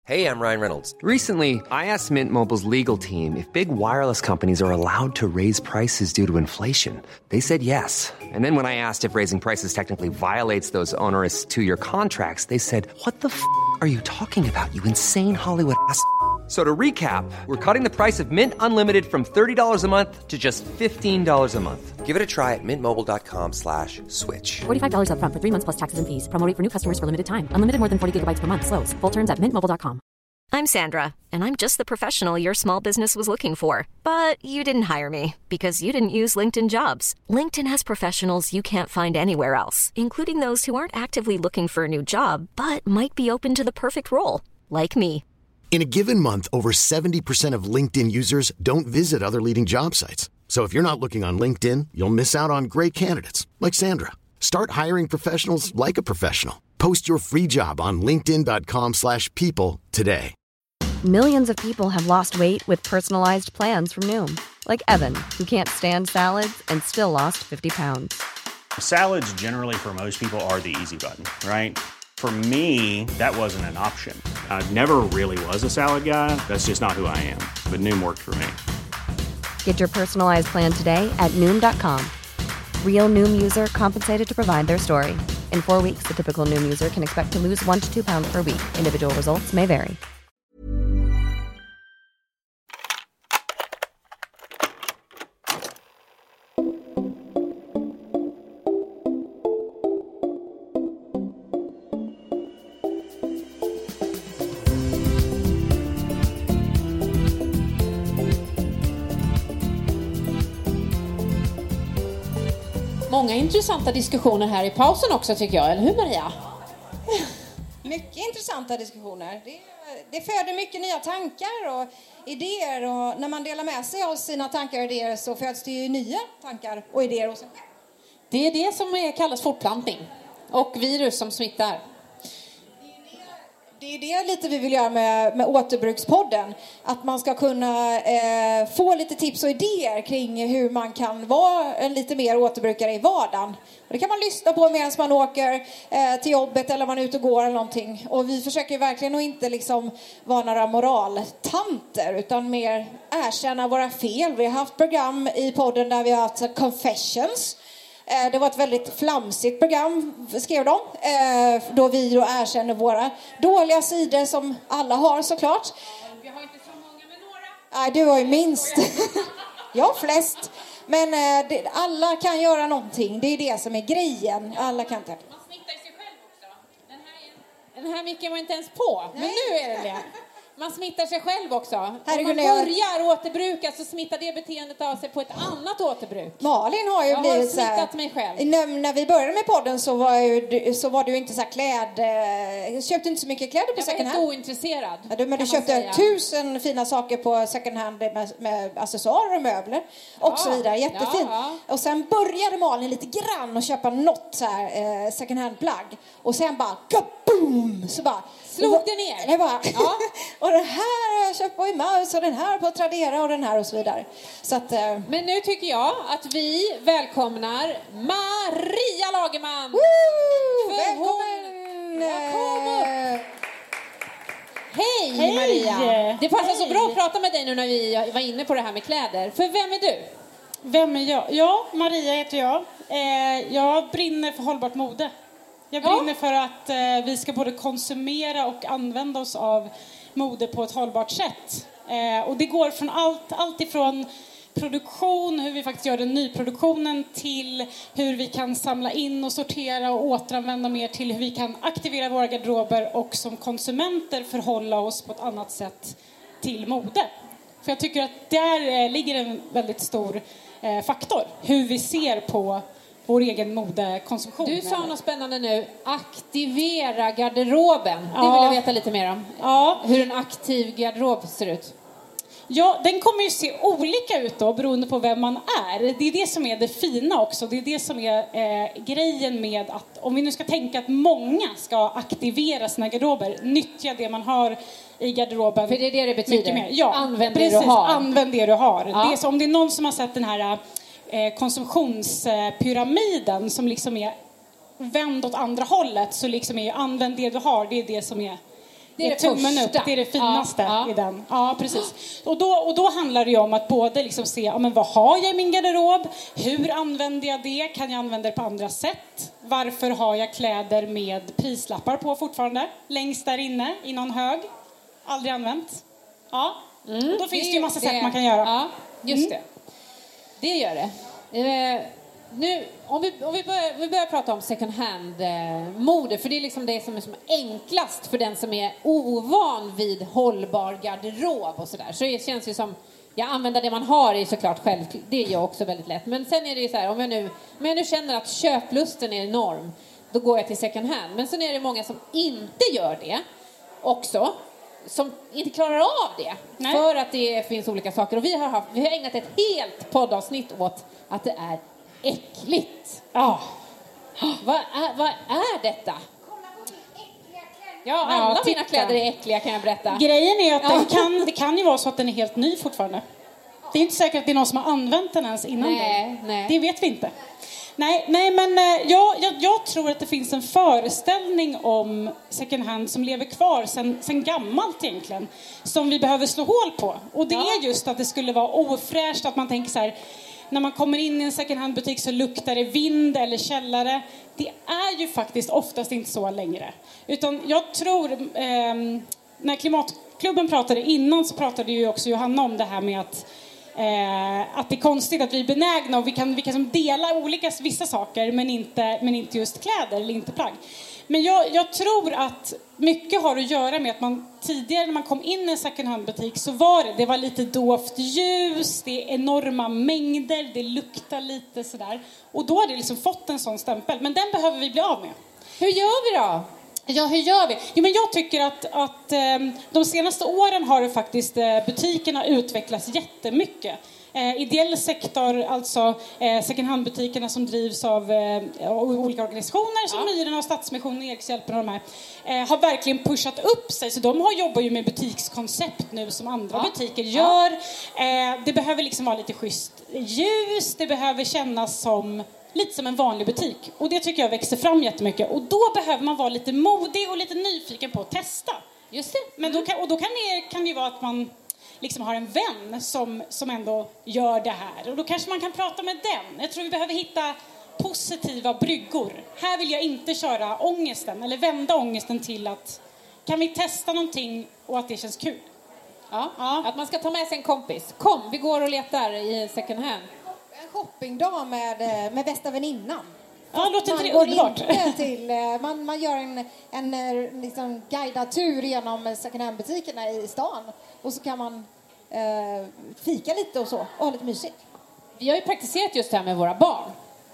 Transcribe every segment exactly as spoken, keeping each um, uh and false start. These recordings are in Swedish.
Hey, I'm Ryan Reynolds. Recently, I asked Mint Mobile's legal team if big wireless companies are allowed to raise prices due to inflation. They said yes. And then when I asked if raising prices technically violates those onerous two-year contracts, they said, "What the f*** are you talking about, you insane Hollywood ass?" So to recap, we're cutting the price of Mint Unlimited from thirty dollars a month to just fifteen dollars a month. Give it a try at mintmobile.com slash switch. forty-five dollars up front for three months plus taxes and fees. Promo rate for new customers for limited time. Unlimited more than forty gigabytes per month. Slows full terms at mint mobile dot com. I'm Sandra, and I'm just the professional your small business was looking for. But you didn't hire me because you didn't use LinkedIn Jobs. LinkedIn has professionals you can't find anywhere else, including those who aren't actively looking for a new job, but might be open to the perfect role, like me. In a given month, over seventy percent of LinkedIn users don't visit other leading job sites. So if you're not looking on LinkedIn, you'll miss out on great candidates like Sandra. Start hiring professionals like a professional. Post your free job on linkedin.com slash people today. Millions of people have lost weight with personalized plans from Noom. Like Evan, who can't stand salads and still lost fifty pounds. Salads generally for most people are the easy button, right? For me, that wasn't an option. I never really was a salad guy. That's just not who I am. But Noom worked for me. Get your personalized plan today at Noom dot com. Real Noom user compensated to provide their story. In four weeks, the typical Noom user can expect to lose one to two pounds per week. Individual results may vary. Många intressanta diskussioner här i pausen också, tycker jag. Eller hur, Maria? Mycket intressanta diskussioner. Det, det föder mycket nya tankar och idéer. Och när man delar med sig av sina tankar och idéer så föds det ju nya tankar och idéer hos en själv. Det är det som är, kallas fortplantning. Och virus som smittar. Det är det lite vi vill göra med, med återbrukspodden. Att man ska kunna eh, få lite tips och idéer kring hur man kan vara en lite mer återbrukare i vardagen. Och det kan man lyssna på medan man åker eh, till jobbet eller man är ute och går eller någonting. Och vi försöker verkligen att inte liksom vara några moraltanter utan mer erkänna våra fel. Vi har haft program i podden där vi har haft confessions. Det var ett väldigt flamsigt program, skrev de, då vi då erkänner våra dåliga sidor som alla har såklart. Vi har inte så många, men några. Nej, du har ju minst. Jag har flest. Men det, alla kan göra någonting, det är det som är grejen. Alla kan inte. Man smittar sig själv också. Den här, den här micken var inte ens på, men Nej. Nu är det det. Man smittar sig själv också. Om man börjar återbruka så smittar det beteendet av sig på ett annat återbruk. Malin har ju jag blivit har smittat mig själv. När, när vi började med podden så var, ju, så var du inte så här kläd... Jag köpte inte så mycket kläder på second hand. Jag var helt ointresserad. Ja, du, men du köpte säga. tusen fina saker på second hand med, med accessoarer och möbler. Och ja, så vidare. Jättefint. Ja, ja. Och sen började Malin lite grann och köpa något så här, eh, second hand plagg. Och sen bara... Kaboom! Så bara... Slog det ner? Det bara... Ja. Och den här har jag köpt på Emmaus och den här på Tradera och den här och så vidare. Så att, eh... Men nu tycker jag att vi välkomnar Maria Lagerman. Woo! Välkommen! Hon... Kom upp! Hej, Hej Maria! Det passar Hej. så bra att prata med dig nu när vi var inne på det här med kläder. För vem är du? Vem är jag? Ja, Maria heter jag. Eh, jag brinner för hållbart mode. Jag brinner ja. för att eh, vi ska både konsumera och använda oss av mode på ett hållbart sätt. Eh, och det går från allt, allt ifrån produktion, hur vi faktiskt gör den nyproduktionen, till hur vi kan samla in och sortera och återanvända mer, till hur vi kan aktivera våra garderober och som konsumenter förhålla oss på ett annat sätt till mode. För jag tycker att där eh, ligger en väldigt stor eh, faktor, hur vi ser på vår egen modekonsumtion. Du sa något spännande nu. Aktivera garderoben. Ja. Det vill jag veta lite mer om. Ja. Hur en aktiv garderob ser ut. Ja, den kommer ju se olika ut då, beroende på vem man är. Det är det som är det fina också. Det är det som är eh, grejen med att, om vi nu ska tänka att många ska aktivera sina garderober, nyttja det man har i garderoben. För det är det det betyder. Ja, använd precis, det du har. Använd det du har. Ja. Det är så, om det är någon som har sett den här eh, konsumtionspyramiden som liksom är vänd åt andra hållet, så liksom är använd det du har, det är det som är Det är, det tummen upp, det är det finaste ja, ja. i den. Ja, precis. Och då, och då handlar det ju om att både liksom se, ja, men vad har jag i min garderob? Hur använder jag det? Kan jag använda det på andra sätt? Varför har jag kläder med prislappar på fortfarande? Längst där inne i någon hög. Aldrig använt. Ja, mm, då finns det, det ju massa det. sätt man kan göra. Ja, just mm. det. Det gör det. Eh, nu, om vi, om vi, börjar, vi börjar prata om second hand-mode, eh, för det är liksom det som är som enklast för den som är ovan vid hållbar garderob och sådär. Så det känns ju som, jag använder det man har är såklart själv, det är ju också väldigt lätt. Men sen är det ju så här, om jag nu, om jag nu känner att köplusten är enorm, då går jag till second hand. Men sen är det många som inte gör det också, som inte klarar av det. Nej. För att det finns olika saker. Och vi har, haft, vi har ägnat ett helt poddavsnitt åt att det är äckligt. Ja. Vad är, vad är detta? Ja, alla ja, mina kläder är äckliga, kan jag berätta. Grejen är att ja. den kan, det kan ju vara så att den är helt ny fortfarande. Det är inte säkert att det är någon som har använt den ens innan. Nej, nej. Det vet vi inte. Nej, nej men jag, jag, jag tror att det finns en föreställning om second hand som lever kvar sen, sen gammalt egentligen, som vi behöver slå hål på. Och det ja. är just att det skulle vara ofräscht, att man tänker så här, när man kommer in i en second hand butik så luktar det vind eller källare. Det är ju faktiskt oftast inte så längre. Utan jag tror, eh, när Klimatklubben pratade innan så pratade ju också Johanna om det här med att Eh, att det är konstigt att vi är benägna och vi kan, vi kan dela olika, vissa saker men inte, men inte just kläder eller inte plagg. Men jag, jag tror att mycket har att göra med att man tidigare när man kom in i en second hand butik så var det, det var lite dovt ljus, det är enorma mängder, det luktar lite sådär. Och då har det liksom fått en sån stämpel, men den behöver vi bli av med. Hur gör vi då? Ja, hur gör vi? Jo, men jag tycker att, att eh, de senaste åren har det faktiskt eh, butikerna utvecklats jättemycket. Eh, ideell sektor, alltså eh, second hand-butikerna som drivs av eh, olika organisationer som ja. Myrorna och Stadsmissionen, Erikshjälpen och de här, eh, har verkligen pushat upp sig. Så de har jobbar ju med butikskoncept nu som andra ja. Butiker gör. Eh, det behöver liksom vara lite schysst ljus, det behöver kännas som lite som en vanlig butik. Och det tycker jag växer fram jättemycket. Och då behöver man vara lite modig och lite nyfiken på att testa. Just det. Men då kan, och då kan det, kan det ju vara att man liksom har en vän som, som ändå gör det här. Och då kanske man kan prata med den. Jag tror vi behöver hitta positiva bryggor. Här vill jag inte köra ångesten eller vända ångesten till att kan vi testa någonting och att det känns kul. Ja, ja. Att man ska ta med sig en kompis. Kom, vi går och letar i second hand. En shoppingdag med, med bästa väninnan. Ja, låter man inte går underbart. Inte till, man, man gör en, en liksom guidad tur genom second hand-butikerna i stan. Och så kan man eh, fika lite och så. Och ha lite mysigt. Vi har ju praktiserat just det här med våra barn.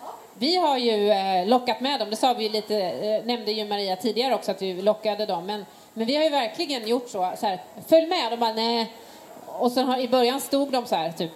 Vi har ju eh, lockat med dem. Det sa vi lite, eh, nämnde ju Maria tidigare också att vi lockade dem. Men, men vi har ju verkligen gjort så, så här, följ med. Och bara, nej. Och så har, i början stod de så här typ.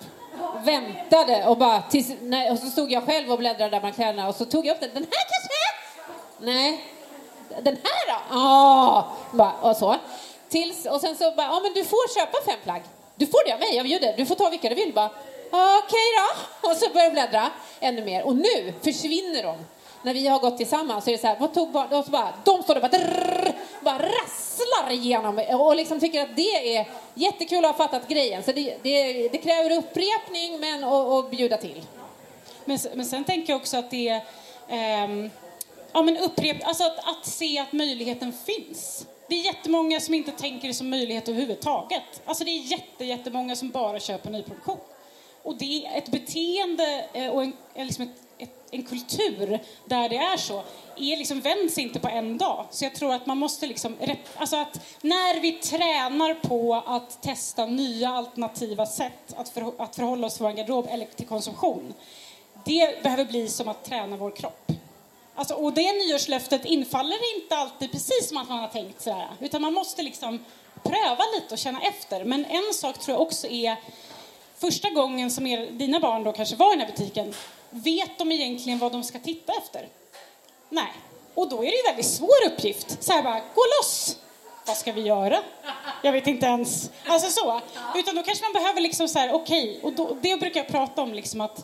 Väntade och bara tills, nej, och så stod jag själv och bläddrade där bland kläderna och så tog jag upp den. Den här kanske? Nej. Den här då? Ja. Bara, och så. Tills, och sen så bara, ja men du får köpa fem plagg. Du får det av mig, jag bjuder. Du får ta vilka du vill bara. Okej okay då. Och så börjar jag bläddra ännu mer. Och nu försvinner de. När vi har gått tillsammans så är det så här, vad tog barn? Och så bara, de står där bara, drrr, bara rasslar igenom och liksom tycker att det är jättekul att ha fattat grejen. Så det, det, det kräver upprepning men och, och bjuda till. Men, men sen tänker jag också att det är ähm, ja, men upprep, alltså att, att se att möjligheten finns. Det är jättemånga som inte tänker det som möjlighet överhuvudtaget. Alltså det är jätte, jättemånga som bara köper nyproduktion. Och det är ett beteende och en, liksom ett, ett, en kultur där det är så. Är liksom vänds inte på en dag. Så jag tror att man måste liksom, alltså att när vi tränar på att testa nya alternativa sätt att, för, att förhålla oss till vår garderob eller till konsumtion. Det behöver bli som att träna vår kropp. Alltså, och det nyårslöftet infaller inte alltid precis som att man har tänkt sådär. Utan man måste liksom pröva lite och känna efter. Men en sak tror jag också är första gången som er, dina barn då kanske var i den här butiken, vet de egentligen vad de ska titta efter? Nej. Och då är det ju en väldigt svår uppgift. Så här bara, gå loss! Vad ska vi göra? Jag vet inte ens. Alltså så. Utan då kanske man behöver liksom så här, okej. Okay. Och då, det brukar jag prata om liksom att ja,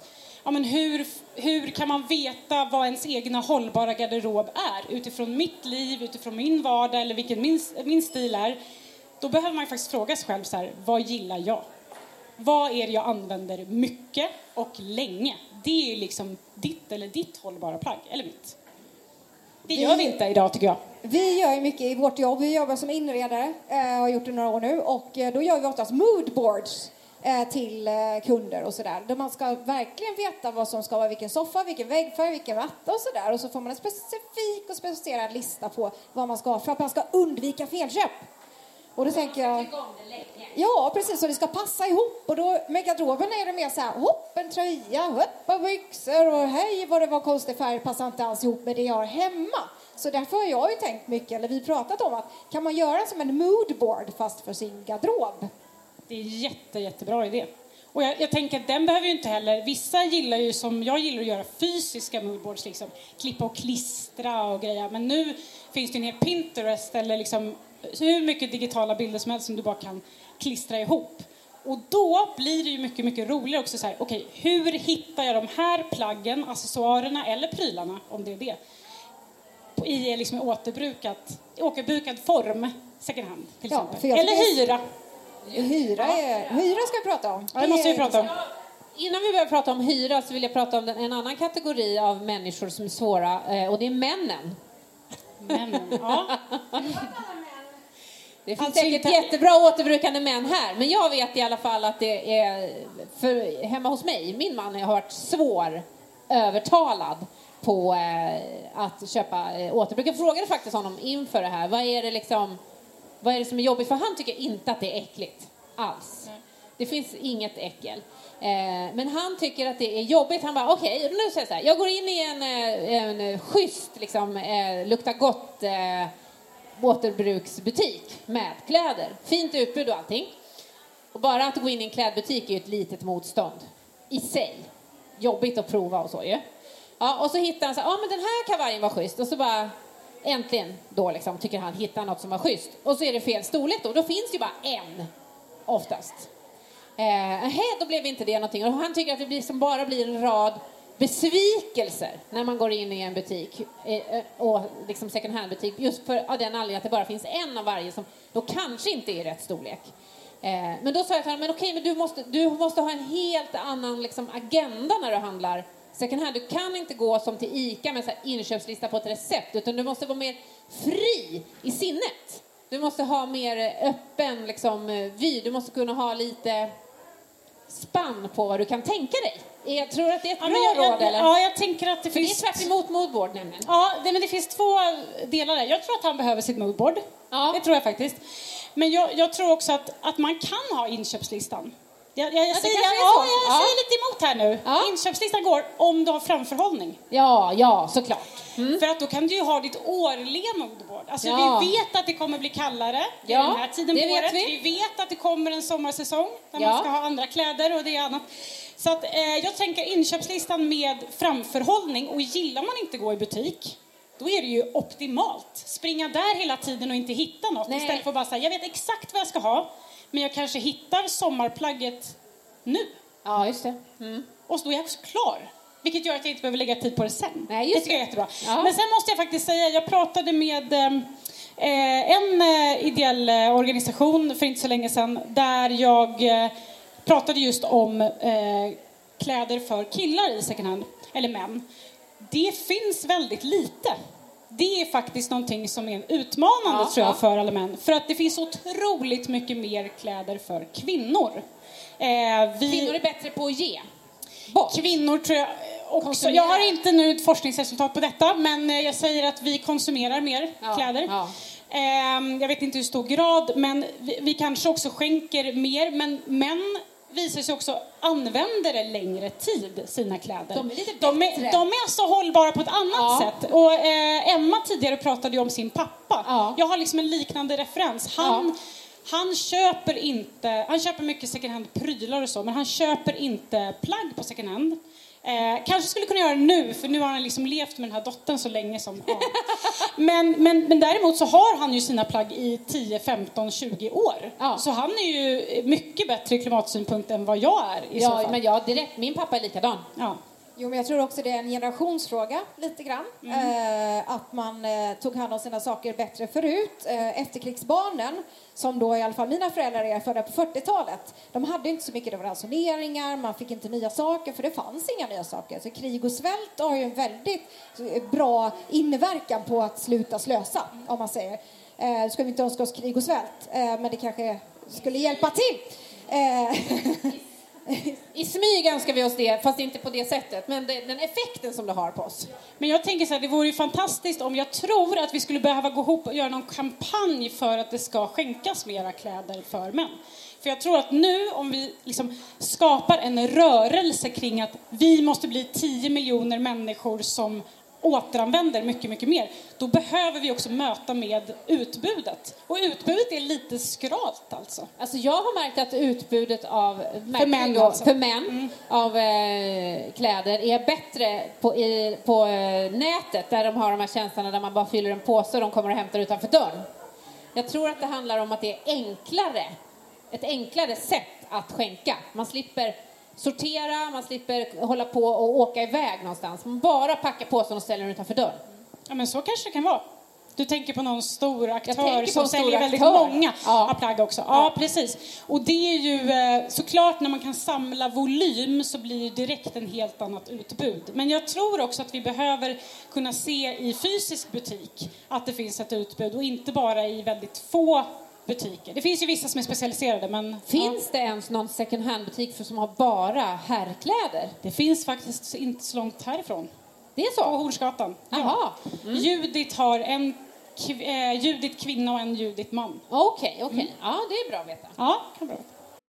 ja, men hur, hur kan man veta vad ens egna hållbara garderob är? Utifrån mitt liv, utifrån min vardag eller vilken min, min stil är. Då behöver man faktiskt fråga sig själv så här, vad gillar jag? Vad är det jag använder mycket och länge? Det är liksom ditt eller ditt hållbara plagg, eller mitt. Det gör vi inte idag tycker jag. Vi gör ju mycket i vårt jobb. Vi jobbar som inredare och eh, har gjort det några år nu. Och eh, då gör vi oftast moodboards eh, till eh, kunder och sådär. Där man ska verkligen veta vad som ska vara vilken soffa, vilken väggfärg, vilken matta och sådär. Och så får man en specifik och specificerad lista på vad man ska ha för att man ska undvika felköp. Och då tänker jag... Ja, precis. Och det ska passa ihop. Och då med garderoben är det mer så här, hopp, en tröja, hopp, och byxor och hej, vad det var konstig färg, passar inte alls ihop med det jag har hemma. Så därför har jag ju tänkt mycket, eller vi pratat om att kan man göra som en moodboard fast för sin garderob? Det är jätte, jättebra idé. Och jag, jag tänker att den behöver ju inte heller, vissa gillar ju som jag gillar att göra fysiska moodboards liksom, klippa och klistra och grejer. Men nu finns det ju en hel Pinterest eller liksom hur mycket digitala bilder som helst som du bara kan klistra ihop. Och då blir det ju mycket, mycket roligare också så här, okej, okay, hur hittar jag de här plaggen, accessoarerna eller prylarna, om det är det, i liksom återbrukat, återbrukad form, second hand till ja, exempel. Eller hyra. Hyra, är, hyra ska vi prata om. Ja, det måste vi prata om. Innan vi börjar prata om hyra så vill jag prata om den, en annan kategori av människor som är svåra, och det är männen. Männen, ja. Det finns alltså säkert inte... jättebra återbrukande män här. Men jag vet i alla fall att det är för hemma hos mig. Min man har varit svår övertalad på eh, att köpa eh, återbruk. Jag frågade faktiskt honom inför det här. Vad är det liksom, vad är det som är jobbigt? För han tycker inte att det är äckligt alls. Nej. Det finns inget äckel. Eh, men han tycker att det är jobbigt. Han bara, okej, okay, nu säger jag så här. Jag går in i en, en, en schysst, liksom, eh, luktar gott... Eh, återbruksbutik med kläder. Fint utbud och allting. Och bara att gå in i en klädbutik är ju ett litet motstånd i sig. Jobbigt att prova och så ju. Ja, och så hittar han så ja ah, men den här kavajen var schysst. Och så bara, äntligen då liksom, tycker han hittar något som var schysst. Och så är det fel storlek då. Då finns det ju bara en, oftast. Eh, hej, då blev inte det någonting. Och han tycker att det blir, som bara blir en rad besvikelser när man går in i en butik och liksom second hand butik just för av den anledningen att det bara finns en av varje som då kanske inte är rätt storlek. Eh, men då sa jag till honom, men okej, men du måste, du måste ha en helt annan liksom agenda när du handlar second hand. Du kan inte gå som till ICA med så här inköpslista på ett recept, utan du måste vara mer fri i sinnet. Du måste ha mer öppen liksom vy. Du måste kunna ha lite spann på vad du kan tänka dig. Jag tror att det är ett ja, bra jag, råd, jag, eller? Ja, jag tänker att det För finns... det är tvärt emot moodboard, nämligen. Ja, det, men det finns två delar där. Jag tror att han behöver sitt moodboard. Ja. Det tror jag faktiskt. Men jag, jag tror också att, att man kan ha inköpslistan. Jag, jag, jag, ja, säger, jag, ja, jag ja. säger lite emot här nu. Ja. Inköpslistan går om du har framförhållning. Ja, ja, såklart. Mm. För att då kan du ju ha ditt årliga moodboard. Alltså ja. Vi vet att det kommer bli kallare ja, den här tiden på året. Vi. vi vet att det kommer en sommarsäsong där ja. man ska ha andra kläder och det är annat. Så att, eh, jag tänker inköpslistan med framförhållning, och gillar man inte gå i butik, då är det ju optimalt. Springa där hela tiden och inte hitta något. Nej. Istället för att bara säga, jag vet exakt vad jag ska ha, men jag kanske hittar sommarplagget nu. Ja, just det. Mm. Och så då är jag också klar. Vilket gör att jag inte behöver lägga tid på det sen. Nej, just det tycker jag är jättebra. Ja. Men sen måste jag faktiskt säga, jag pratade med eh, en eh, ideell organisation för inte så länge sedan, där jag eh, pratade just om eh, kläder för killar i second hand, eller män. Det finns väldigt lite. Det är faktiskt någonting som är utmanande ja, tror jag ja. för alla män. För att det finns otroligt mycket mer kläder för kvinnor. Eh, vi... Kvinnor är bättre på att ge. Bort. Kvinnor tror jag också. Jag har inte nu ett forskningsresultat på detta, men jag säger att vi konsumerar mer ja, kläder. Ja. Eh, jag vet inte hur stor grad, men vi, vi kanske också skänker mer. Men män visar sig också använder det längre tid, sina kläder. De är lite de är, de är alltså hållbara på ett annat ja. sätt. Och eh, Emma tidigare pratade ju om sin pappa. Ja. Jag har liksom en liknande referens. Han... Ja. Han köper inte, han köper mycket second hand prylar och så, men han köper inte plagg på second hand. Eh, kanske skulle kunna göra det nu, för nu har han liksom levt med den här dottern så länge som ja. men, men, men däremot så har han ju sina plagg i tio, femton, tjugo år. Ja. Så han är ju mycket bättre i klimatsynpunkt än vad jag är i ja, så fall. Men jag direkt, min pappa är likadan. Ja. Jo, men jag tror också det är en generationsfråga lite grann. Mm. Eh, att man eh, tog hand om sina saker bättre förut. Eh, efterkrigsbarnen, som då i alla fall mina föräldrar är födda på fyrtiotalet, de hade inte så mycket ransoneringar, man fick inte nya saker, för det fanns inga nya saker. Så krig och svält har ju en väldigt bra inverkan på att sluta slösa, om man säger. Eh, ska vi inte önska oss krig och svält, eh, men det kanske skulle hjälpa till. Eh, I smyg önskar vi oss det, fast inte på det sättet. Men det, den effekten som det har på oss. Men jag tänker så här, det vore ju fantastiskt om jag tror att vi skulle behöva gå ihop och göra någon kampanj för att det ska skänkas mera kläder för män. För jag tror att nu, om vi liksom skapar en rörelse kring att vi måste bli tio miljoner människor som återanvänder mycket, mycket mer, då behöver vi också möta med utbudet. Och utbudet är lite skralt alltså. Alltså jag har märkt att utbudet av för män, då, alltså. för män mm. av eh, kläder är bättre på, i, på eh, nätet, där de har de här tjänsterna där man bara fyller en påse och de kommer och hämtar utanför dörren. Jag tror att det handlar om att det är enklare, ett enklare sätt att skänka. Man slipper sortera, man slipper hålla på och åka iväg någonstans. Man bara packar påsen och ställer den utanför dörren. Ja, men så kanske det kan vara. Du tänker på någon stor aktör som säljer aktör. väldigt många ja. plagg också. Ja, ja, precis. Och det är ju såklart, när man kan samla volym så blir det direkt en helt annat utbud. Men jag tror också att vi behöver kunna se i fysisk butik att det finns ett utbud och inte bara i väldigt få butiker. Det finns ju vissa som är specialiserade, men finns ja. det ens någon second hand butik för som har bara herrkläder? Det finns faktiskt inte så långt härifrån. Det är så? På Horsgatan. Jaha. Mm. Judit har en kv- eh, Judit kvinna och en Judit man. Okej, okay, okej. Okay. Mm. Ja, det är bra att veta. Ja, kan bra.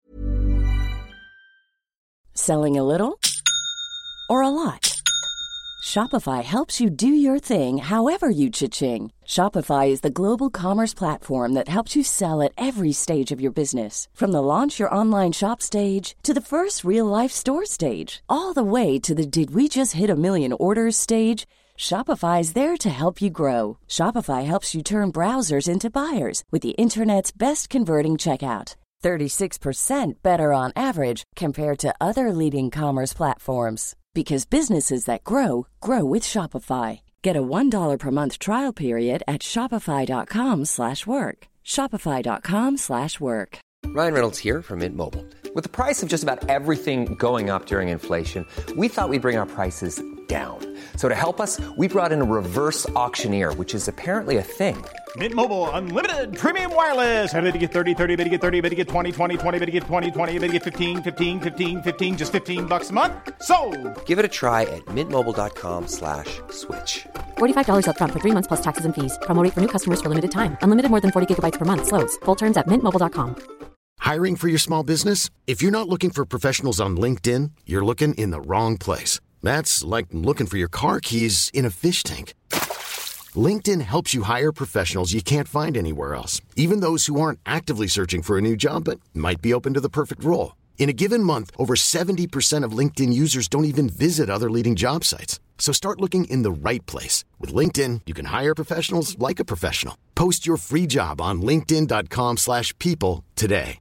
Selling a little or a lot? Shopify helps you do your thing however you cha-ching. Shopify is the global commerce platform that helps you sell at every stage of your business. From the launch your online shop stage to the first real-life store stage, all the way to the did we just hit a million orders stage. Shopify is there to help you grow. Shopify helps you turn browsers into buyers with the internet's best converting checkout. thirty-six percent better on average compared to other leading commerce platforms. Because businesses that grow, grow with Shopify. Get a one dollar per month trial period at shopify.com slash work. Shopify.com slash work. Ryan Reynolds here from Mint Mobile. With the price of just about everything going up during inflation, we thought we'd bring our prices down. So to help us, we brought in a reverse auctioneer, which is apparently a thing. Mint Mobile Unlimited Premium Wireless. How to get thirty, thirty, how to get thirty, how to get twenty, twenty, twenty, how to get twenty, twenty, how to get fifteen, fifteen, fifteen, fifteen, just fifteen bucks a month? Sold! Give it a try at mintmobile.com slash switch. forty-five dollars up front for three months plus taxes and fees. Promo rate for new customers for limited time. Unlimited more than forty gigabytes per month. Slows full terms at mint mobile dot com. Hiring for your small business? If you're not looking for professionals on LinkedIn, you're looking in the wrong place. That's like looking for your car keys in a fish tank. LinkedIn helps you hire professionals you can't find anywhere else, even those who aren't actively searching for a new job but might be open to the perfect role. In a given month, over seventy percent of LinkedIn users don't even visit other leading job sites. So start looking in the right place. With LinkedIn, you can hire professionals like a professional. Post your free job on linkedin.com slash people today.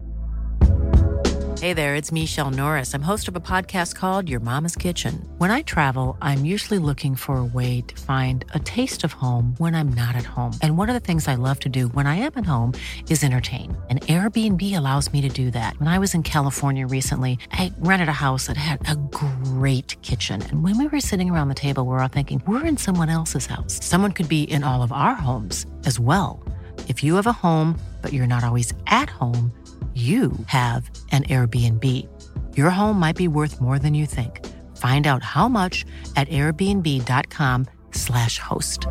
Hey there, it's Michelle Norris. I'm host of a podcast called Your Mama's Kitchen. When I travel, I'm usually looking for a way to find a taste of home when I'm not at home. And one of the things I love to do when I am at home is entertain. And Airbnb allows me to do that. When I was in California recently, I rented a house that had a great kitchen. And when we were sitting around the table, we were all thinking, we're in someone else's house. Someone could be in all of our homes as well. If you have a home, but you're not always at home, you have an Airbnb. Your home might be worth more than you think. Find out how much at airbnb.com slash host.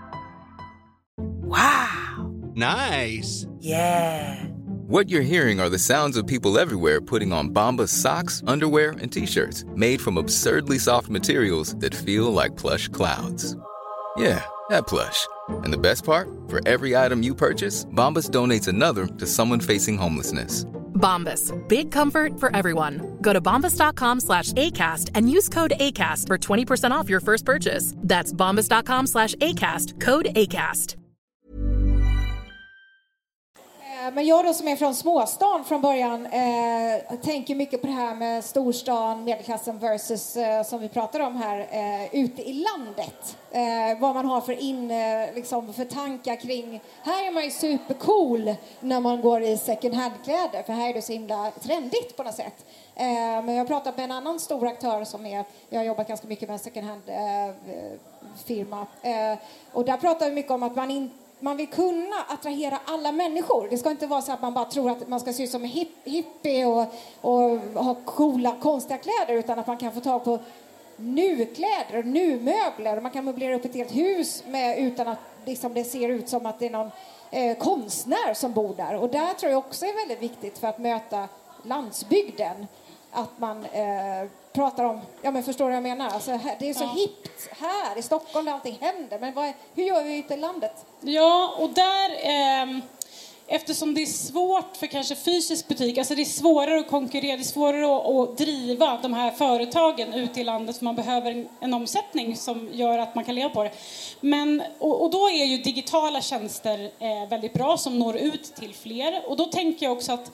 Wow. Nice. Yeah. What you're hearing are the sounds of people everywhere putting on Bombas socks, underwear, and T-shirts made from absurdly soft materials that feel like plush clouds. Yeah, that plush. And the best part? For every item you purchase, Bombas donates another to someone facing homelessness. Bombas. Big comfort for everyone. Go to bombas.com slash ACAST and use code ACAST for twenty percent off your first purchase. That's bombas.com slash ACAST. Code ACAST. Men jag då som är från småstan från början eh, tänker mycket på det här med storstan, medelklassen versus eh, som vi pratar om här eh, ute i landet. Eh, vad man har för, in, eh, liksom för tankar kring, här är man ju supercool när man går i second hand-kläder för här är det så himla trendigt på något sätt. Eh, men jag har pratat med en annan stor aktör som är, jag har jobbat ganska mycket med en second hand-firma eh, eh, och där pratar vi mycket om att man inte man vill kunna attrahera alla människor. Det ska inte vara så att man bara tror att man ska se ut som en hip, hippie och, och ha coola, konstiga kläder utan att man kan få tag på nu-kläder och nu-möbler. Man kan möblera upp ett helt hus med, utan att liksom, det ser ut som att det är någon eh, konstnär som bor där. Och där tror jag också är väldigt viktigt för att möta landsbygden. Att man eh, pratar om, ja men förstår du vad jag menar? Alltså, det är så ja. hippt här i Stockholm där allting händer. Men vad, hur gör vi ute i landet? Ja, och där, eh, eftersom det är svårt för kanske fysisk butik, alltså det är svårare att konkurrera, det är svårare att, att driva de här företagen ute i landet för man behöver en, en omsättning som gör att man kan leva på det. Men, och, och då är ju digitala tjänster eh, väldigt bra som når ut till fler. Och då tänker jag också att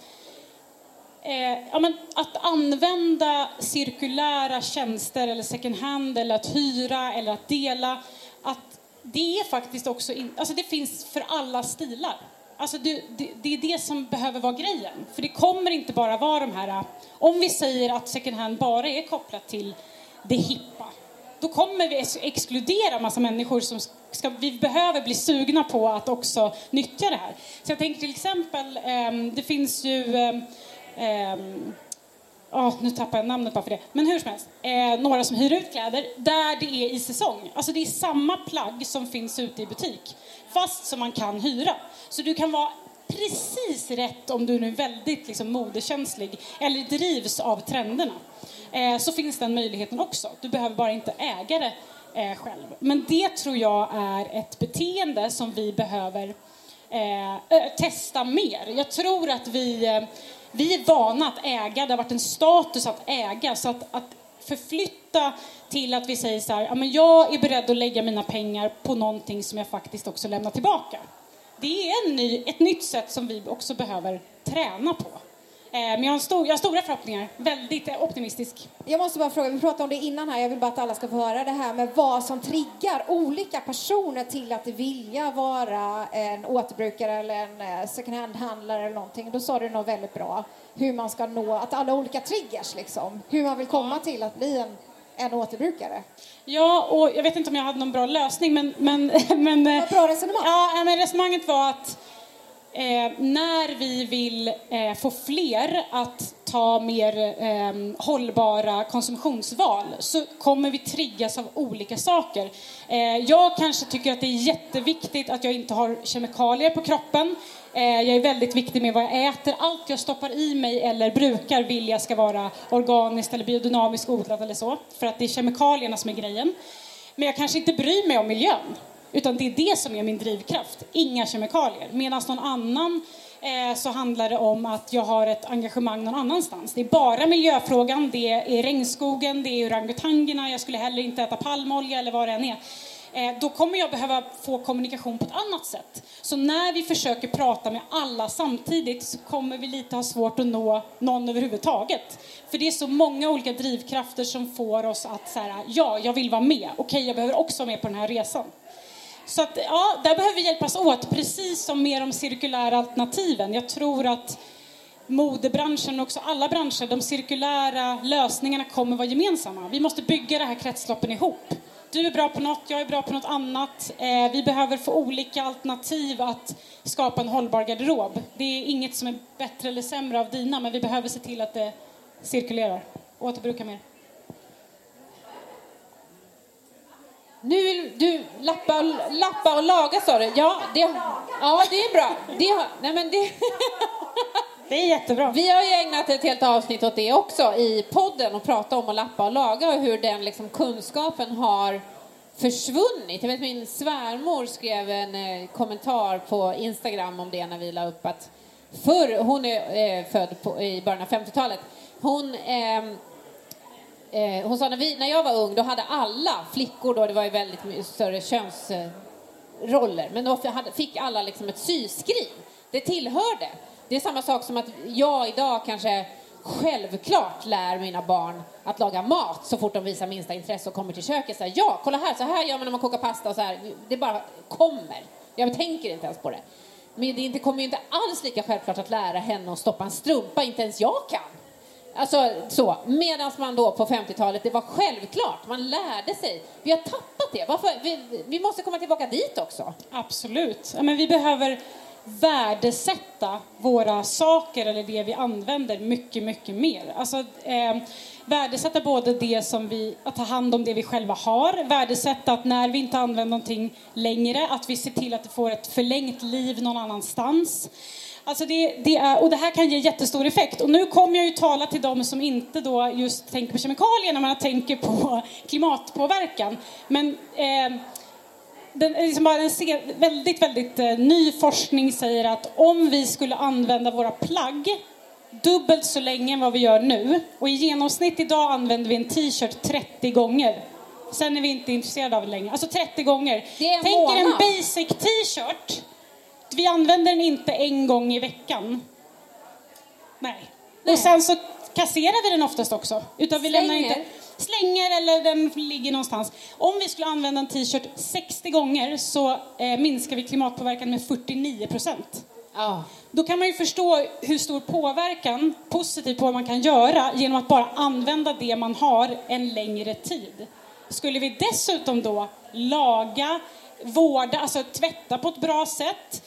Eh, ja, men att använda cirkulära tjänster eller second hand eller att hyra eller att dela, att det är faktiskt också in, alltså det finns för alla stilar. Alltså det, det, det är det som behöver vara grejen. För det kommer inte bara vara de här, om vi säger att second hand bara är kopplat till det hippa, då kommer vi exkludera massa människor som ska, vi behöver bli sugna på att också nyttja det här. Så jag tänker till exempel, eh, det finns ju eh, Um, oh, nu tappar jag namnet bara för det. Men hur som helst, eh, några som hyr ut kläder där det är i säsong. Alltså det är samma plagg som finns ute i butik, fast som man kan hyra. Så du kan vara precis rätt om du nu är väldigt liksom, modekänslig eller drivs av trenderna. Eh, så finns den möjligheten också. Du behöver bara inte äga det eh, själv. Men det tror jag är ett beteende som vi behöver eh, testa mer. Jag tror att vi... Eh, Vi är vana att äga, det har varit en status att äga. Så att, att förflytta till att vi säger så här, ja, men jag är beredd att lägga mina pengar på någonting som jag faktiskt också lämnar tillbaka. Det är en ny, ett nytt sätt som vi också behöver träna på. Eh, men jag har, stor, jag har stora förhoppningar, väldigt eh, optimistisk. Jag måste bara fråga, vi pratade om det innan här, jag vill bara att alla ska få höra det här med vad som triggar olika personer till att vilja vara en återbrukare eller en second hand-handlare eller någonting. Då sa du något väldigt bra, hur man ska nå, att alla olika triggers liksom, hur man vill komma till att bli en, en återbrukare. Ja, och jag vet inte om jag hade någon bra lösning, men... men, men bra resonemang. Ja, men resonemanget var att Eh, när vi vill eh, få fler att ta mer eh, hållbara konsumtionsval så kommer vi triggas av olika saker. Eh, jag kanske tycker att det är jätteviktigt att jag inte har kemikalier på kroppen. Eh, jag är väldigt viktig med vad jag äter. Allt jag stoppar i mig eller brukar vill jag ska vara organiskt eller biodynamiskt odlat eller så. För att det är kemikalierna som är grejen. Men jag kanske inte bryr mig om miljön. Utan det är det som är min drivkraft. Inga kemikalier. Medan någon annan eh, så handlar det om att jag har ett engagemang någon annanstans. Det är bara miljöfrågan. Det är regnskogen. Det är orangutangerna. Jag skulle heller inte äta palmolja eller vad det än är. Eh, då kommer jag behöva få kommunikation på ett annat sätt. Så när vi försöker prata med alla samtidigt så kommer vi lite ha svårt att nå någon överhuvudtaget. För det är så många olika drivkrafter som får oss att säga, ja, jag vill vara med. Okej, jag behöver också vara med på den här resan. Så att, ja, där behöver vi hjälpas åt, precis som med de cirkulära alternativen. Jag tror att modebranschen och också alla branscher, de cirkulära lösningarna kommer vara gemensamma. Vi måste bygga det här kretsloppen ihop. Du är bra på något, jag är bra på något annat. Eh, vi behöver få olika alternativ att skapa en hållbar garderob. Det är inget som är bättre eller sämre av dina, men vi behöver se till att det cirkulerar. Återbruka mer. Nu vill du lappa, lappa och laga, sa du. Ja, det, ja, det är bra. Det, nej, men det, det är jättebra. Vi har ju ägnat ett helt avsnitt åt det också i podden och prata om att lappa och laga och hur den liksom, kunskapen har försvunnit. Jag vet min svärmor skrev en eh, kommentar på Instagram om det när vi la upp att förr, hon är eh, född på, i början av femtiotalet, hon... Eh, Eh, hon sa när, vi, när jag var ung då hade alla flickor då, det var ju väldigt större könsroller, men då hade, fick alla liksom ett syskrin Det tillhörde. Det är samma sak som att jag idag kanske självklart lär mina barn att laga mat så fort de visar minsta intresse och kommer till köket. Så här, ja, kolla här, så här gör man när man kokar pasta och så här. Det bara kommer. Jag tänker inte ens på det. Men det inte, kommer ju inte alls lika självklart att lära henne att stoppa en strumpa. Inte ens jag kan. Alltså så. Medan man då på femtiotalet, det var självklart. Man lärde sig. Vi har tappat det. Varför? Vi, vi måste komma tillbaka dit också. Absolut. Ja, men vi behöver värdesätta våra saker eller det vi använder mycket, mycket mer. Alltså eh, värdesätta både det som vi, att ta hand om det vi själva har. Värdesätta att när vi inte använder någonting längre, att vi ser till att det får ett förlängt liv någon annanstans. Alltså det, det är, och det här kan ge jättestor effekt. Och nu kommer jag ju tala till dem som inte då just tänker på kemikalier när man tänker på klimatpåverkan. Men eh, den, liksom bara en väldigt, väldigt eh, ny forskning säger att om vi skulle använda våra plagg dubbelt så länge än vad vi gör nu, och i genomsnitt idag använder vi en t-shirt trettio gånger. Sen är vi inte intresserade av det längre. Alltså trettio gånger. Tänk er en basic t-shirt. Vi använder den inte en gång i veckan. Nej. Nej. Och sen så kasserar vi den oftast också. Utan vi slänger. lämnar inte, slänger eller den ligger någonstans. Om vi skulle använda en t-shirt sextio gånger så eh, minskar vi klimatpåverkan med fyrtionio procent. Oh. Då kan man ju förstå hur stor påverkan, positiv på vad man kan göra genom att bara använda det man har en längre tid. Skulle vi dessutom då laga, vårda, alltså tvätta på ett bra sätt,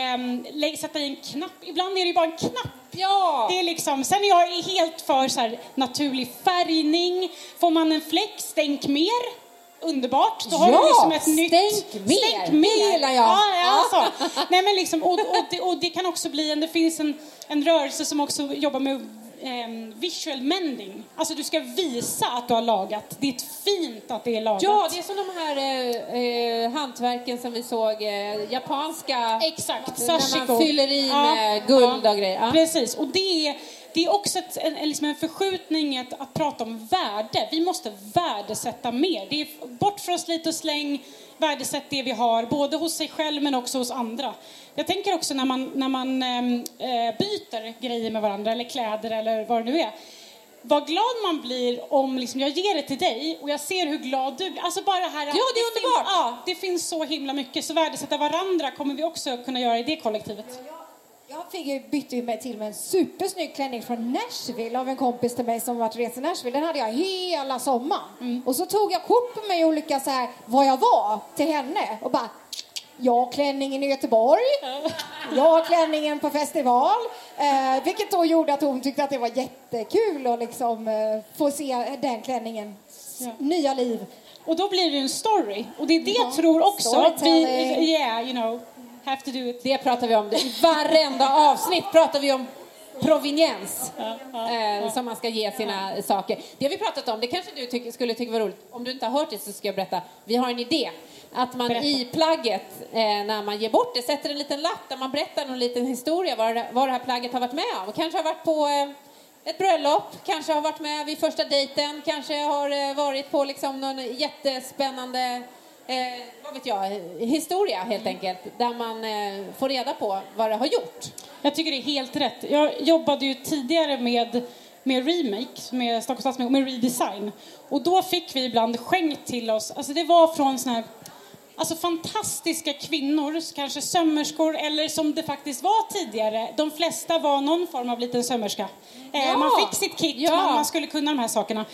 eh, sätta i en knapp. Ibland är det ju bara en knapp. Ja. Det är liksom, sen är jag helt för så här, naturlig färgning. Får man en fläck, stänk mer. Underbart. Då har ja, du liksom ett nytt... stänk mer. Stänk mer. Gillar jag. Ja, ja, alltså. Nej, men liksom, och, och, det, och det kan också bli en... Det finns en, en rörelse som också jobbar med eh, visual mending. Alltså du ska visa att du har lagat. Det är ett fint att det är lagat. Ja, det är som de här eh, eh, hantverken som vi såg. Eh, japanska. Exakt. När Sashiko. man fyller i ja, med guld ja, och grejer. Ja. Precis. Och det är... Det är också ett, en, liksom en förskjutning att, att prata om värde. Vi måste värdesätta mer. Det är bort från slit och släng, värdesätt det vi har, både hos sig själv men också hos andra. Jag tänker också när man, när man äh, byter grejer med varandra, eller kläder eller vad det nu är. Vad glad man blir om liksom, jag ger det till dig och jag ser hur glad du blir. Alltså bara här, ja, det är det underbart. Finns, ja, det finns så himla mycket. Så värdesätta varandra kommer vi också kunna göra i det kollektivet. Jag fick ju, bytte ju mig till med en supersnygg klänning från Nashville av en kompis till mig som varit resa i Nashville. Den hade jag hela sommaren. Mm. Och så tog jag kort på mig olika så här, vad jag var till henne. Och bara, jag har klänningen i Göteborg. Jag har klänningen på festival. Eh, vilket då gjorde att hon tyckte att det var jättekul att liksom, eh, få se den klänningen. Ja. Nya liv. Och då blir det en story. Och det är det ja. jag tror också. Vi, yeah, you know. Have to do it. Det pratar vi om. I varenda avsnitt pratar vi om proveniens. Ja, ja, eh, ja. Som man ska ge sina ja. saker. Det har vi pratat om. Det kanske du tyck, skulle tycka var roligt. Om du inte har hört det så ska jag berätta. Vi har en idé. Att man berätta. i plagget, eh, när man ger bort det, sätter en liten lapp där man berättar någon liten historia. Vad det, vad det här plagget har varit med om. Kanske har varit på eh, ett bröllop. Kanske har varit med vid första dejten. Kanske har eh, varit på liksom någon jättespännande... Eh, vad vet jag, historia helt enkelt, där man eh, får reda på vad det har gjort. Jag tycker det är helt rätt. Jag jobbade ju tidigare med, med remake, med Stockholms stadsmuseum, med redesign. Och då fick vi ibland skänkt till oss, alltså det var från såna här alltså fantastiska kvinnor, kanske sömmerskor, eller som det faktiskt var tidigare. De flesta var någon form av liten sömmerska. Ja. Eh, man fick sitt kit, ja. man, man skulle kunna de här sakerna.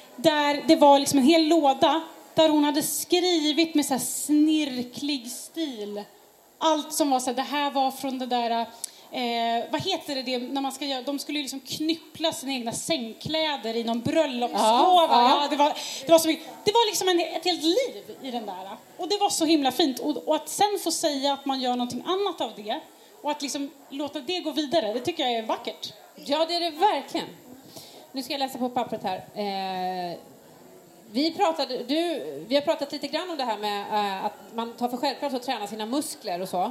Där det var liksom en hel låda där hon hade skrivit med så här snirklig stil. Allt som var så här, det här var från det där, eh, vad heter det, det när man ska göra, de skulle ju liksom knyppla sina egna sängkläder i någon bröllopsgåva. Ja, ja. det, var, det, var så mycket, det var liksom en, ett helt liv i den där. Och det var så himla fint. Och, och att sen få säga att man gör någonting annat av det och att liksom låta det gå vidare, det tycker jag är vackert. Ja, det är det verkligen. Nu ska jag läsa på pappret här. Eh... Vi, pratade, du, vi har pratat lite grann om det här med uh, att man tar för självklart att träna sina muskler och så.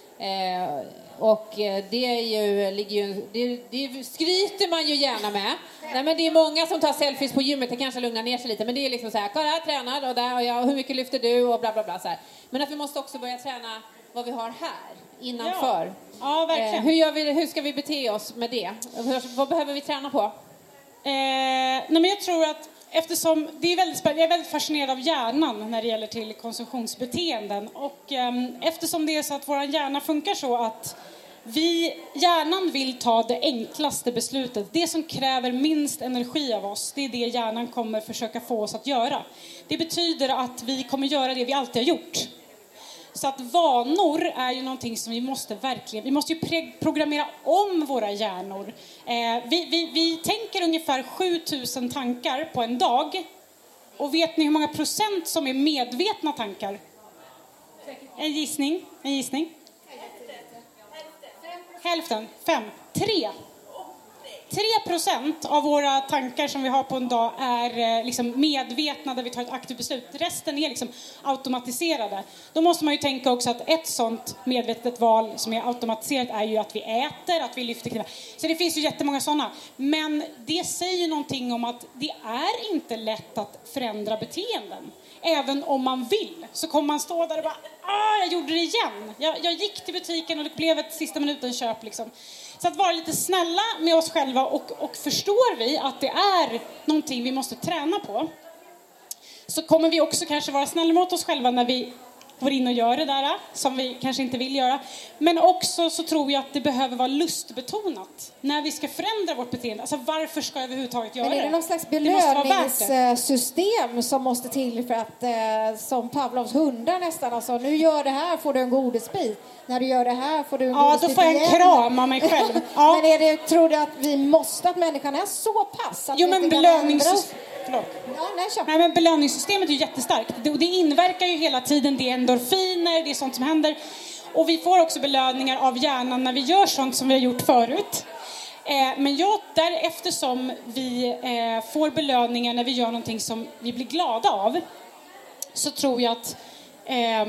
Uh, och det, är ju, ligger ju, det, det skryter man ju gärna med. Nej, men det är många som tar selfies på gymmet, det kanske lugnar ner sig lite. Men det är liksom så här, kolla här tränar och där och jag, hur mycket lyfter du och bla bla bla så här. Men att vi måste också börja träna vad vi har här innanför. Ja, ja verkligen. Eh, hur, gör vi, hur ska vi bete oss med det? Hur, vad behöver vi träna på? Eh, nej men jag tror att eftersom det är väldigt, jag är väldigt fascinerad av hjärnan när det gäller till konsumtionsbeteenden. Och eh, eftersom det är så att vår hjärna funkar så att vi, hjärnan vill ta det enklaste beslutet. Det som kräver minst energi av oss, det är det hjärnan kommer försöka få oss att göra. Det betyder att vi kommer göra det vi alltid har gjort. Så att vanor är ju någonting som vi måste verkligen, vi måste ju pre- programmera om våra hjärnor. Eh, vi, vi, vi tänker ungefär sjutusen tankar på en dag. Och vet ni hur många procent som är medvetna tankar? En gissning, en gissning. Hälften, fem, tre. Tre procent av våra tankar som vi har på en dag är liksom medvetna där vi tar ett aktivt beslut. Resten är liksom automatiserade. Då måste man ju tänka också att ett sånt medvetet val som är automatiserat är ju att vi äter, att vi lyfter knivar. Så det finns ju jättemånga sådana. Men det säger någonting om att det är inte lätt att förändra beteenden. Även om man vill så kommer man stå där och bara ah, jag gjorde det igen. Jag, jag gick till butiken och det blev ett sista minuten köp liksom. Så att vara lite snälla med oss själva och, och förstår vi att det är någonting vi måste träna på, så kommer vi också kanske vara snälla mot oss själva när vi går in och gör det där som vi kanske inte vill göra. Men också så tror jag att det behöver vara lustbetonat när vi ska förändra vårt beteende. Alltså varför ska jag överhuvudtaget göra det? Men är det någon slags belöningssystem som måste till för att, eh, som Pavlovs hundar nästan, alltså nu gör det här får du en godisbit. När du gör det här får du en ja, godisbit. Ja, då får jag en kram av mig själv. Ja. Men är det, tror du att vi måste, att människan är så pass att jo, vi men inte belönings... Ja, nej, nej, men belöningssystemet är ju jättestarkt. Det, och det inverkar ju hela tiden. Det är endorfiner, det är sånt som händer. Och vi får också belöningar av hjärnan när vi gör sånt som vi har gjort förut. Eh, men jag, där, eftersom vi eh, får belöningar när vi gör någonting som vi blir glada av, så tror jag att eh,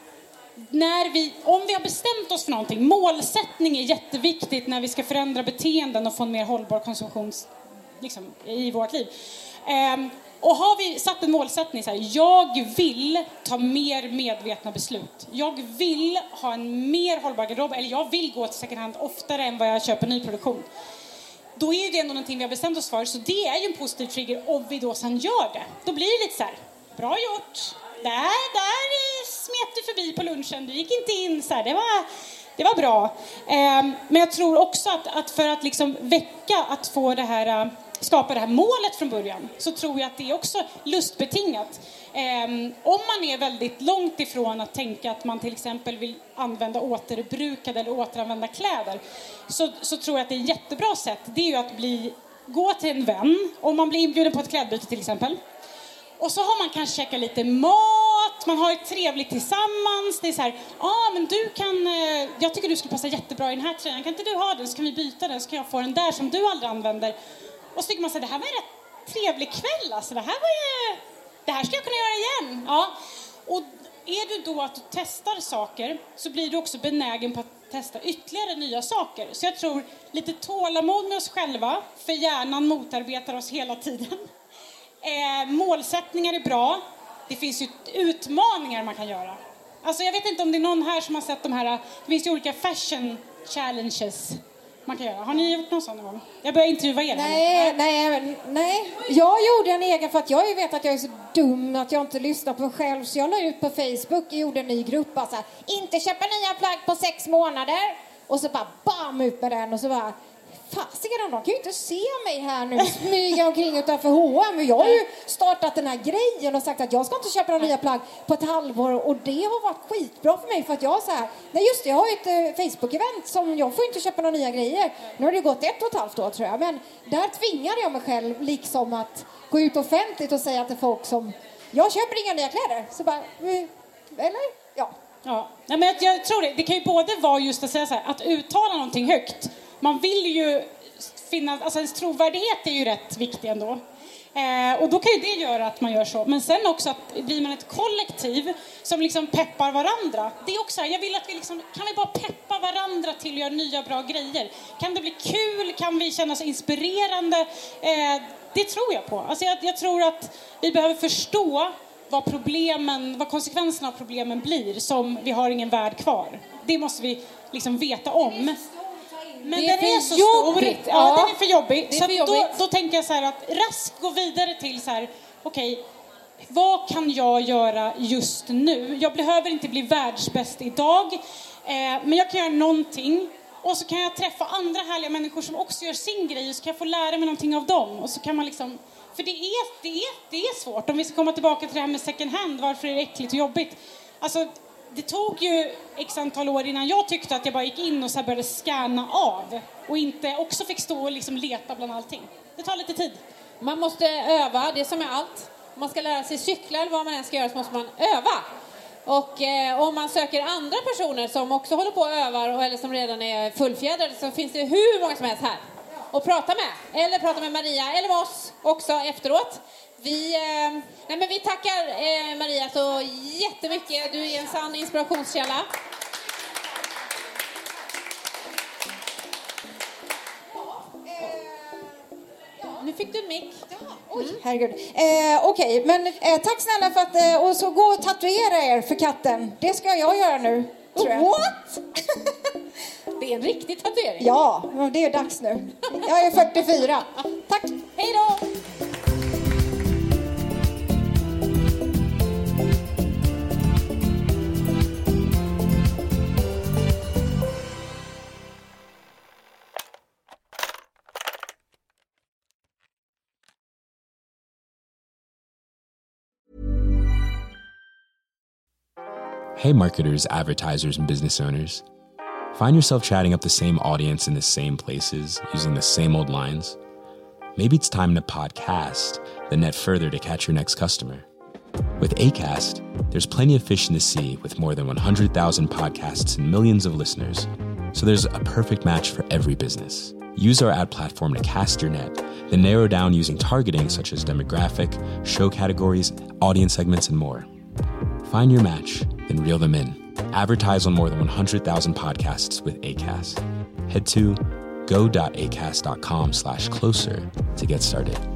när vi, om vi har bestämt oss för någonting, målsättning är jätteviktigt när vi ska förändra beteenden och få en mer hållbar konsumtion liksom, i vårt liv. Um, och har vi satt en målsättning så här, jag vill ta mer medvetna beslut. Jag vill ha en mer hållbar garderob, eller jag vill gå till second hand oftare än vad jag köper nyproduktion. Då är det ändå någonting vi har bestämt oss för, så det är ju en positiv trigger om vi då sen gör det. Då blir det lite så här, bra gjort. Där, där smet du förbi på lunchen, du gick inte in så här, det var... Det var bra. Um, men jag tror också att, att för att liksom väcka, att få det här, uh, skapa det här målet från början, så tror jag att det är också lustbetingat. Um, om man är väldigt långt ifrån att tänka att man till exempel vill använda återbrukade eller återanvända kläder, så, så tror jag att det är ett jättebra sätt. Det är ju att bli, gå till en vän, om man blir inbjuden på ett klädbyte till exempel. Och så har man kanske käkat lite mat, man har ett trevligt tillsammans. Det är så här, ja ah, men du kan, eh, jag tycker du skulle passa jättebra i den här tröjan. Kan inte du ha den, så kan vi byta den, så kan jag få den där som du aldrig använder. Och så tycker man så här, det här var en rätt trevlig kväll alltså. Det här var ju, det här ska jag kunna göra igen. Ja. Och är du då att du testar saker, så blir du också benägen på att testa ytterligare nya saker. Så jag tror lite tålamod med oss själva, för hjärnan motarbetar oss hela tiden. Eh, målsättningar är bra. Det finns ju utmaningar man kan göra. Alltså jag vet inte om det är någon här som har sett de här. Det finns ju olika fashion challenges man kan göra. Har ni gjort någon sån någon gång? Jag börjar intervjua er. Nej, nej, nej. Jag gjorde en egen, för att jag vet att jag är så dum att jag inte lyssnar på mig själv. Så jag la ut på Facebook och gjorde en ny grupp. Alltså, inte köpa nya plagg på sex månader. Och så bara bam ut med den. Och så bara... Fasiken, de kan ju inte se mig här nu smyga omkring utanför H och M. Jag har ju startat den här grejen och sagt att jag ska inte köpa några nya plagg på ett halvår, och det har varit skitbra för mig, för att jag så här, nej just det, jag har ju ett eh, Facebook-event som jag får inte köpa några nya grejer. Nu har det gått ett och ett halvt år tror jag, men där tvingade jag mig själv liksom att gå ut offentligt och säga till folk som, jag köper inga nya kläder, så bara, eller? Ja. Ja, nej, men jag tror det, det kan ju både vara just att säga så här, att uttala någonting högt. Man vill ju finna, alltså ens trovärdighet är ju rätt viktig ändå. Eh, och då kan ju det göra att man gör så. Men sen också att blir man ett kollektiv som liksom peppar varandra. Det är också, jag vill att vi liksom, kan vi bara peppa varandra till att göra nya bra grejer? Kan det bli kul? Kan vi känna oss inspirerande? Eh, det tror jag på. Alltså jag, jag tror att vi behöver förstå vad problemen, vad konsekvenserna av problemen blir som vi har ingen värld kvar. Det måste vi liksom veta om. Men det den är är så jobbigt. stor. Ja, Ja. den är för jobbig. Det är Så för att då, jobbigt. då tänker jag så här att raskt gå vidare till så här, okej, okay, vad kan jag göra just nu? Jag behöver inte bli världsbäst idag, eh, men jag kan göra någonting. Och så kan jag träffa andra härliga människor som också gör sin grej, och så kan jag få lära mig någonting av dem. Och så kan man liksom, för det är, det är, det är svårt. Om vi ska komma tillbaka till det här med second hand, varför är det äckligt och jobbigt? Alltså, det tog ju x antal år innan jag tyckte att jag bara gick in och så här började scanna av. Och inte också fick stå och liksom leta bland allting. Det tar lite tid. Man måste öva, det är som med allt. Om man ska lära sig cykla eller vad man än ska göra så måste man öva. Och eh, om man söker andra personer som också håller på och övar och, eller som redan är fullfjädrade, så finns det hur många som helst här att prata med. Eller prata med Maria eller med oss också efteråt. Vi, eh, nej men vi tackar eh, Maria så jättemycket. Du är en sann inspirationskälla. Nu fick du en mick. Oj, herregud. Eh, Okej, okay. men eh, tack snälla för att... Eh, och så gå och tatuera er för katten. Det ska jag göra nu, tror jag. What? Det är en riktig tatuering. Ja, det är dags nu. Jag är fyrtiofyra. Tack. Hej då! Hey marketers, advertisers, and business owners. Find yourself chatting up the same audience in the same places, using the same old lines? Maybe it's time to podcast, then net further to catch your next customer. With Acast, there's plenty of fish in the sea with more than one hundred thousand podcasts and millions of listeners. So there's a perfect match for every business. Use our ad platform to cast your net, then narrow down using targeting such as demographic, show categories, audience segments, and more. Find your match, then reel them in. Advertise on more than one hundred thousand podcasts with Acast. Head to go.acast.com slash closer to get started.